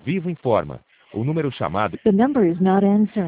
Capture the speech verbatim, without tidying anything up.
Vivo informa. O número chamado The number is not answering.